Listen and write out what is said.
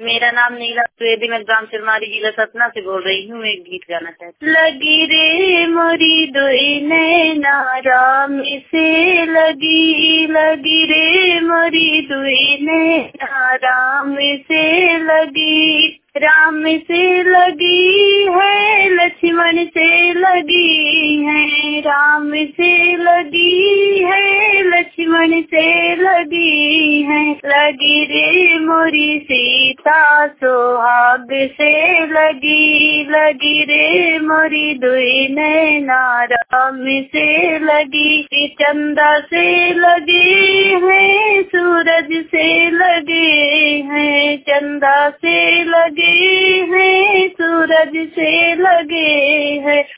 मेरा नाम नीला द्विवेदी, मैं ग्राम चिरमारी, जिला सतना से बोल रही हूँ। एक गीत गाना चाहती हूँ। लगी रे मोरी दोई नैना राम से लगी, लगी रे मोरी दोई नैना राम से लगी, राम से लगी है लक्ष्मण से लगी है, राम से लगी है लक्ष्मण से लगी है, लगी रे मोरी सीता सुहाग से लगी, लगी रे मोरी दुई नैना राम से लगी, चंदा से लगी है सूरज से लगे हैं, चंदा से लगे हैं सूरज से लगे हैं,